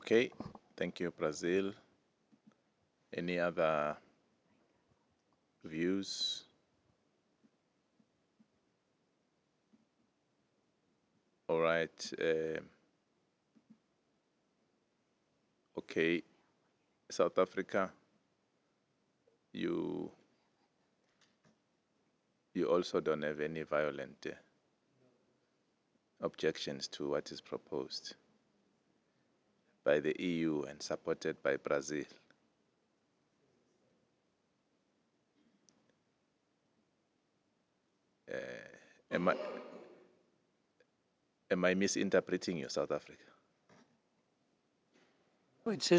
Okay, thank you, Brazil. Any other views? All right. Okay, South Africa, you you also don't have any violent objections to what is proposed by the EU and supported by Brazil. Am I am I misinterpreting you, South Africa? It says